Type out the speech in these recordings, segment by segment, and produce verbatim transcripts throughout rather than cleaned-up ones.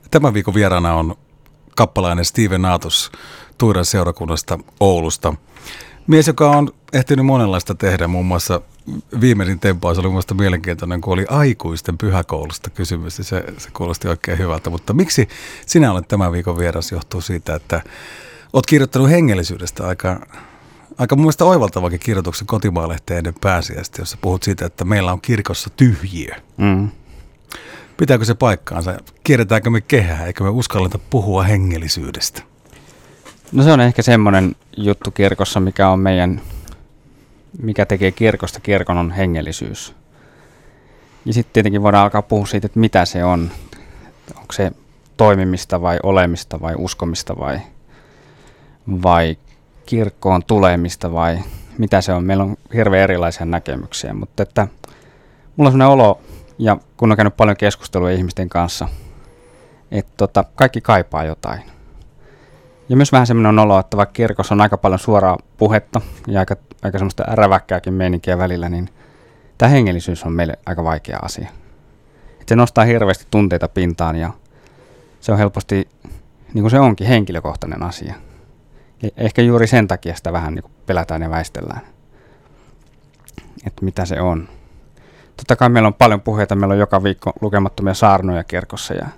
Tämän viikon vieraana on kappalainen Steven Aatos Tuiran seurakunnasta Oulusta. Mies, joka on ehtinyt monenlaista tehdä, muun muassa viimeisin tempaus oli muista mielenkiintoinen, kun oli aikuisten pyhäkoulusta kysymys. Se, se kuulosti oikein hyvältä, mutta miksi sinä olet tämän viikon vieras, johtuu siitä, että olet kirjoittanut hengellisyydestä aika, aika mun mielestä oivaltavakin kirjoituksen Kotimaa-lehteen ennen pääsiäistä, jossa puhut siitä, että meillä on kirkossa tyhjiö. Mm. Pitääkö se paikkaansa? Kierretäänkö me kehää, eikö me uskalleta puhua hengellisyydestä? No se on ehkä semmoinen juttu kirkossa, mikä on meidän, mikä tekee kirkosta kirkon, on hengellisyys. Ja sitten tietenkin voidaan alkaa puhua siitä, että mitä se on. Onko se toimimista vai olemista vai uskomista vai, vai kirkkoon tulemista vai mitä se on. Meillä on hirveän erilaisia näkemyksiä, mutta että mulla on sellainen olo, ja kun on käynyt paljon keskustelua ihmisten kanssa, että tota, kaikki kaipaa jotain. Ja myös vähän semmoinen olo, että vaikka kirkossa on aika paljon suoraa puhetta ja aika, aika semmoista räväkkääkin meininkiä välillä, niin tämä hengellisyys on meille aika vaikea asia. Et se nostaa hirveästi tunteita pintaan ja se on helposti, niin kuin se onkin, henkilökohtainen asia. Ja ehkä juuri sen takia sitä vähän niin kuin pelätään ja väistellään, että mitä se on. Totta kai meillä on paljon puheita, meillä on joka viikko lukemattomia saarnoja kirkossa ja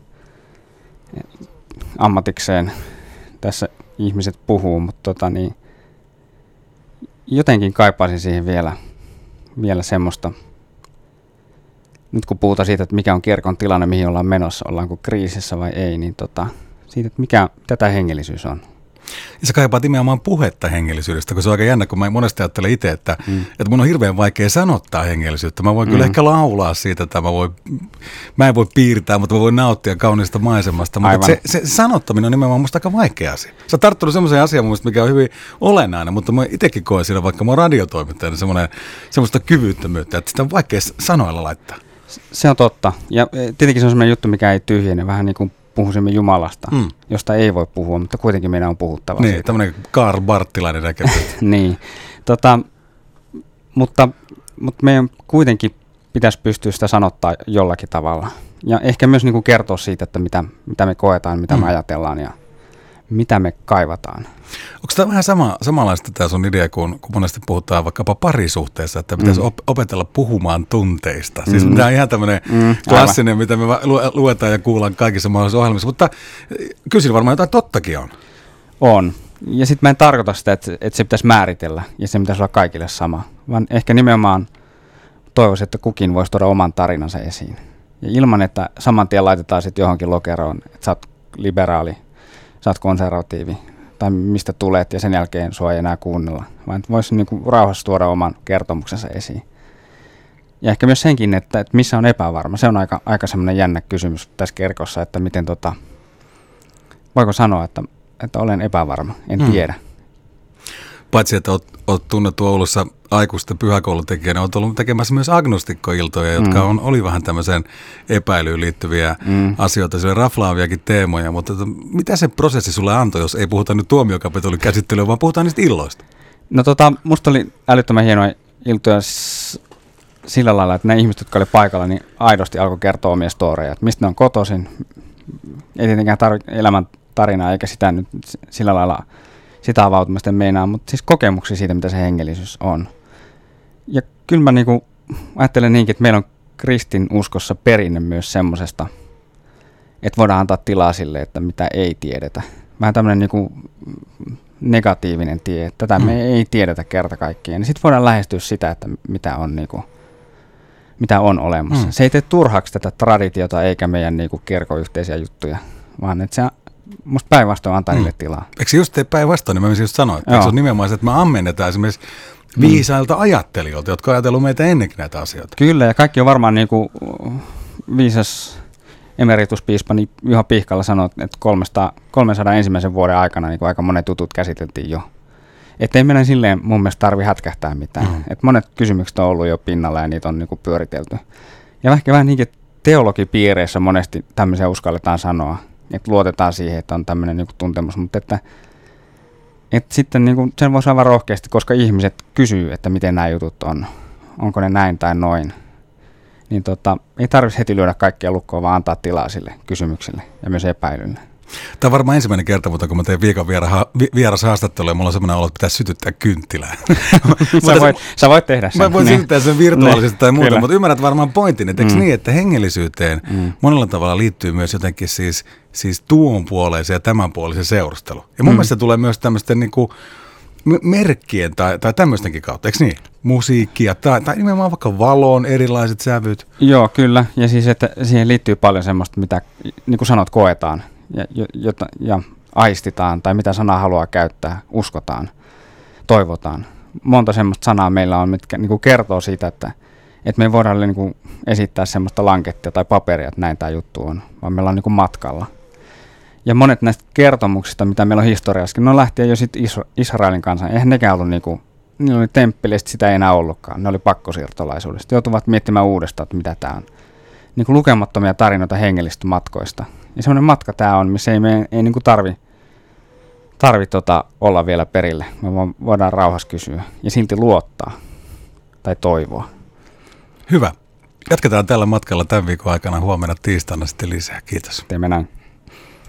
ammatikseen tässä ihmiset puhuu, mutta tota niin, jotenkin kaipaisin siihen vielä, vielä semmoista, nyt kun puhutaan siitä, että mikä on kirkon tilanne, mihin ollaan menossa, ollaanko kriisissä vai ei, niin tota, siitä, että mikä tätä hengellisyys on. Ja sä kaipaat nimenomaan puhetta hengellisyydestä, kun se on aika jännä, kun mä monesti ajattelen itse, että, mm. että mun on hirveän vaikea sanottaa hengellisyyttä. Mä voin mm. kyllä ehkä laulaa siitä, että mä, voin, mä en voi piirtää, mutta mä voin nauttia kauniista maisemasta. Mutta se, se sanottaminen on nimenomaan musta aika vaikea asia. Sä oot tarttunut semmoiseen asiaan mun mielestä, mikä on hyvin olennainen, mutta mä itsekin koen siinä, vaikka mä oon radiotoimittajana, semmoista kyvyttömyyttä, että sitä on vaikea sanoilla laittaa. Se on totta. Ja tietenkin se on semmoinen juttu, mikä ei tyhjene, vähän niin kuin puhuisimme Jumalasta, mm. josta ei voi puhua, mutta kuitenkin meidän on puhuttava niin, siitä. Tämmöinen Karl Barttilainen näkemys. niin, tota, mutta, mutta meidän kuitenkin pitäisi pystyä sitä sanottaa jollakin tavalla. Ja ehkä myös niin kuin kertoa siitä, että mitä, mitä me koetaan, mitä mm. me ajatellaan ja mitä me kaivataan. Onko tämä vähän sama, samanlaista tämä sun idea, kun, kun monesti puhutaan vaikkapa parisuhteessa, että pitäisi mm. op- opetella puhumaan tunteista? Siis mm. tämä on ihan tämmöinen mm, klassinen, mitä me lu- luetaan ja kuullaan kaikissa mahdollisissa ohjelmissa, mutta kyllä varmaan jotain tottakin on. On. Ja sitten mä en tarkoita sitä, että, että se pitäisi määritellä ja se pitäisi olla kaikille sama, vaan ehkä nimenomaan toivoisin, että kukin voisi tuoda oman tarinansa esiin. Ja ilman, että saman tien laitetaan sitten johonkin lokeroon, että sä oot liberaali, sä oot konservatiivi tai mistä tulet ja sen jälkeen sua ei enää kuunnella, vaan voisi niinku rauhassa tuoda oman kertomuksensa esiin. Ja ehkä myös senkin, että, että missä on epävarma. Se on aika, aika semmoinen jännä kysymys tässä kirkossa, että miten tota, voiko sanoa, että, että olen epävarma, en hmm. tiedä. Paitsi, että olet, olet tunnettu Oulussa aikuisten pyhäkoulutekijänä, olet ollut tekemässä myös agnostikkoiltoja, jotka on, oli vähän tämmöiseen epäilyyn liittyviä mm. asioita, sille raflaaviakin teemoja, mutta että, mitä se prosessi sulle antoi, jos ei puhuta nyt tuomiokapitolin käsittelyä, vaan puhutaan niistä illoista? No tota, musta oli älyttömän hienoja iltoja s- sillä lailla, että ne ihmiset, jotka oli paikalla, niin aidosti alkoi kertoa omia storeja, että mistä ne on kotoisin. Ei tietenkään tarvitse elämän tarinaa, eikä sitä nyt sillä lailla sitä avautumista meinaa, mutta siis kokemuksia siitä, mitä se hengellisyys on. Ja kyllä mä niinku ajattelen niinkin, että meillä on kristin uskossa perinne myös semmosesta, että voidaan antaa tilaa sille, että mitä ei tiedetä. Vähän tämmöinen niinku negatiivinen tie, että tätä mm. me ei tiedetä kerta kaikkiaan. Sitten voidaan lähestyä sitä, että mitä on, niinku, mitä on olemassa. Mm. Se ei tee turhaksi tätä traditiota eikä meidän niinku kirkon yhteisiä juttuja, vaan että se musta päinvastoin antaa mm. niille tilaa. Eikö se just tee päinvastoin, niin mä just sanoin, että se on nimenomaan se, että me ammennetaan esimerkiksi viisailta mm. ajattelijoilta, jotka on ajatellut meitä ennenkin näitä asioita. Kyllä, ja kaikki on varmaan niin kuin viisas emerituspiispa niin Juha Pihkala sanoi, että kolmesataa, kolmesataa ensimmäisen vuoden aikana niin kuin aika monet tutut käsiteltiin jo. Että ei meidän silleen mun mielestä tarvitse hätkähtää mitään. Mm. Et monet kysymykset on ollut jo pinnalla ja niitä on niin kuin pyöritelty. Ja ehkä vähän niinkin teologipiireissä monesti tämmöisiä uskalletaan sanoa, että luotetaan siihen, että on tämmöinen niin kuin tuntemus, mutta että et sitten niin kuin sen voisi aivan rohkeasti, koska ihmiset kysyy, että miten nämä jutut on, onko ne näin tai noin, niin tota, ei tarvitsisi heti lyödä kaikkia lukkoa, vaan antaa tilaa sille kysymykselle ja myös epäilylle. Tämä on varmaan ensimmäinen kerta, mutta kun mä teen viikon vierashaastattelua, mulla on semmoinen olo, että pitäisi sytyttää kynttilää. sä, voit, sä voit tehdä sen. Mä voin sytyttää sen virtuaalisesti tai muuta, Kyllä. mutta ymmärrät varmaan pointin, että eikö Mm. niin, että hengellisyyteen mm. monella tavalla liittyy myös jotenkin siis, siis tuonpuoleisen ja tämänpuolisen seurustelu. Ja mun mm. mielestä se tulee myös tämmöisten niin kuin merkkien tai, tai tämmöistenkin kautta, eikö niin? Musiikkia tai, tai nimenomaan vaikka valon erilaiset sävyt. Joo, kyllä. Ja siis, että siihen liittyy paljon semmoista, mitä, niin kuin sanot, koetaan ja, jota, ja aistitaan tai mitä sanaa haluaa käyttää, uskotaan, toivotaan. Monta semmoista sanaa meillä on, mitkä niin kuin kertoo siitä, että, että me ei voida niin kuin esittää semmoista lankettia tai paperia, että näin tämä juttu on, vaan meillä on niin kuin matkalla. Ja monet näistä kertomuksista, mitä meillä on historiassakin, ne on lähtien jo sitten Isra- Israelin kanssa. Eihän nekään ollut niinku, niillä oli temppeli, ja sitä ei enää ollutkaan. Ne oli pakkosiirtolaisuudesta. Joutuvat miettimään uudestaan, että mitä tämä on. Niinku lukemattomia tarinoita hengellistä matkoista. Ja semmoinen matka tämä on, missä ei, me, ei niinku tarvi, tarvi tota olla vielä perille. Me voidaan rauhassa kysyä ja silti luottaa tai toivoa. Hyvä. Jatketaan tällä matkalla tämän viikon aikana, huomenna tiistaina sitten lisää. Kiitos. Teemme näin.